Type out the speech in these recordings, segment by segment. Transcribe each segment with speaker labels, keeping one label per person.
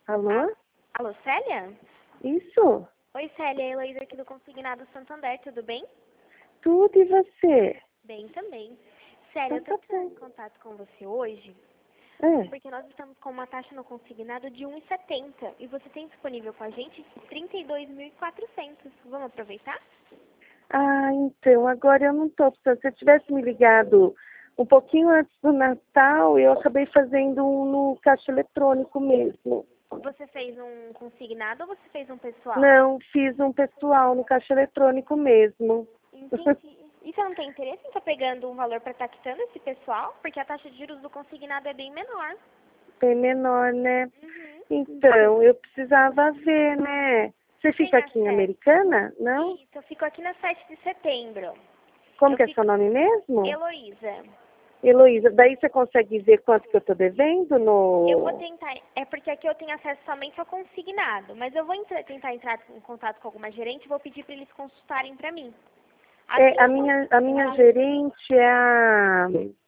Speaker 1: Alô?
Speaker 2: Alô, Célia?
Speaker 1: Isso?
Speaker 2: Oi, Célia, é a Heloísa aqui do Consignado Santander, tudo bem?
Speaker 1: Tudo e você?
Speaker 2: Bem também. Célia, eu
Speaker 1: Então
Speaker 2: tô
Speaker 1: tá
Speaker 2: entrando
Speaker 1: bom.
Speaker 2: em contato com você hoje
Speaker 1: É.
Speaker 2: porque nós estamos com uma taxa no consignado de 1,70 e você tem disponível com a gente 32.400. Vamos aproveitar?
Speaker 1: Ah, então, agora eu não tô precisando. Se você tivesse me ligado um pouquinho antes do Natal, eu acabei fazendo um no caixa eletrônico mesmo.
Speaker 2: Você fez um consignado ou você fez um pessoal?
Speaker 1: Não, fiz um pessoal no caixa eletrônico mesmo.
Speaker 2: Entendi. E você não tem interesse em estar pegando um valor para estar quitando esse pessoal? Porque a taxa de juros do consignado é bem menor.
Speaker 1: Bem menor, né?
Speaker 2: Uhum.
Speaker 1: Então, eu precisava ver, né? Você
Speaker 2: Você tem
Speaker 1: fica aqui em
Speaker 2: acesso?
Speaker 1: Americana? Não?
Speaker 2: Isso, eu fico aqui na 7 de setembro.
Speaker 1: Como
Speaker 2: Eu
Speaker 1: que é seu
Speaker 2: fico
Speaker 1: nome mesmo?
Speaker 2: Heloísa.
Speaker 1: Heloísa, daí você consegue ver quanto que eu tô devendo
Speaker 2: Eu vou
Speaker 1: no...
Speaker 2: tentar, é porque aqui eu tenho acesso somente ao consignado, mas eu vou tentar entrar em contato com alguma gerente e vou pedir para eles consultarem para mim. Assim
Speaker 1: É, a
Speaker 2: que eu
Speaker 1: minha gerente é a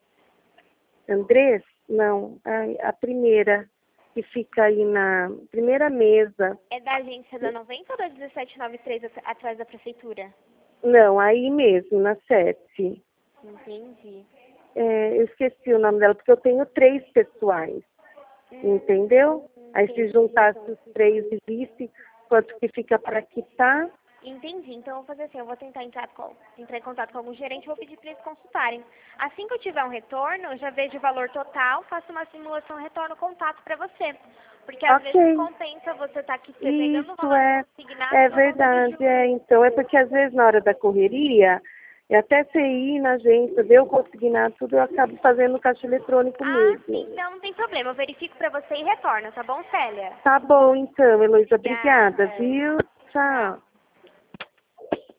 Speaker 1: Andrés? Não, a primeira, que fica aí na primeira mesa.
Speaker 2: é da agência da 90 ou da 1793 atrás da prefeitura?
Speaker 1: Não, aí mesmo, na 7.
Speaker 2: Entendi.
Speaker 1: É, eu esqueci o nome dela, porque eu tenho 3 pessoais, entendeu? Aí se
Speaker 2: Entendi.
Speaker 1: juntasse os 3 e visse quanto que fica para quitar.
Speaker 2: Entendi. Então eu vou fazer assim, eu vou tentar entrar em contato com algum gerente e vou pedir para eles consultarem. Assim que eu tiver um retorno, eu já vejo o valor total, faço uma simulação e retorno o contato para você. Porque às vezes
Speaker 1: Ok.
Speaker 2: compensa você estar aqui pegando o
Speaker 1: Isso
Speaker 2: valor
Speaker 1: é,
Speaker 2: consignado
Speaker 1: é
Speaker 2: por conta de
Speaker 1: verdade,
Speaker 2: juros.
Speaker 1: então, é porque às vezes na hora da correria, até você ir na agência, ver o consignado, tudo, eu acabo fazendo no caixa eletrônico
Speaker 2: Ah,
Speaker 1: mesmo.
Speaker 2: sim, não tem problema. Eu verifico para você e retorno, tá bom, Célia?
Speaker 1: Tá bom, então, Heloísa, obrigada,
Speaker 2: Obrigada.
Speaker 1: viu?
Speaker 2: Tchau.
Speaker 1: Tchau.